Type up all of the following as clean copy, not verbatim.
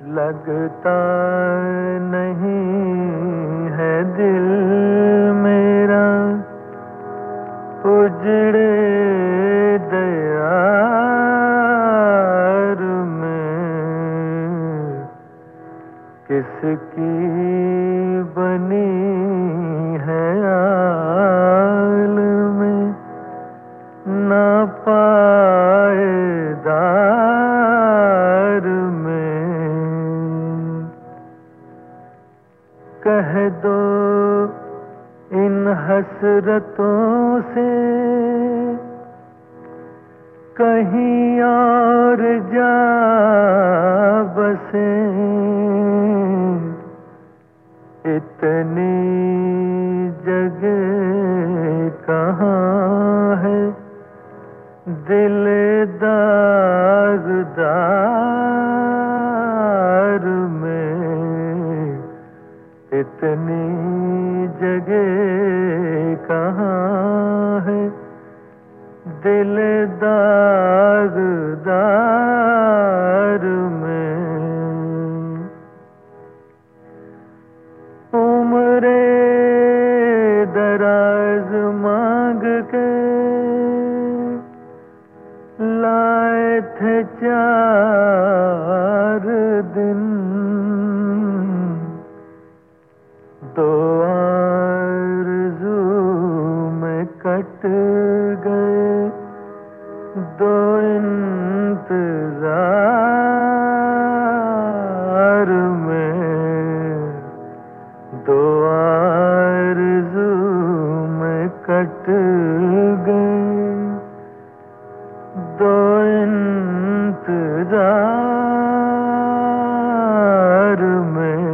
लगता नहीं है दिल मेरा उजड़े दयार में। किसकी बनी है आल में ना पायदार में। कह दो इन हसरतों से कहीं और जा बसे। इतनी जगह कहाँ है दिल दागदार में। इतनी जगह कहाँ है दिल दागदार में। उम्रे दराज मांग के लाए थे 4 दिन। 2 आरज़ू में कट गए 2 इंतज़ार में। 2 आरज़ू में कट गए 2 इंतज़ार में।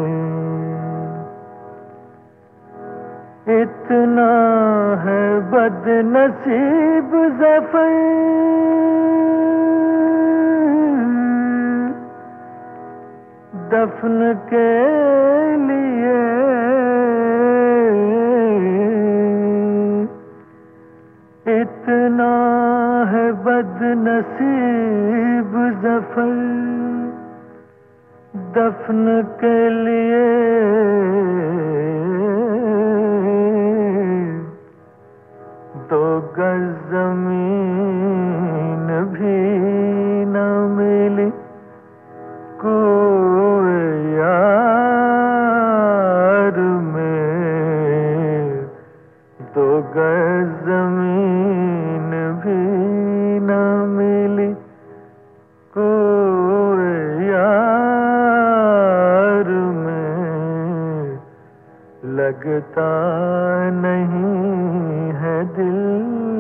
इतना है बदनसीब ज़फ़र दफन के लिए। इतना है बदनसीब ज़फ़र दफन के लिए। 2 गज़ ज़मीन भी न मिली कोई यार में। 2 गज़ ज़मीन भी न मिली कोई यार में। लगता नहीं है दिल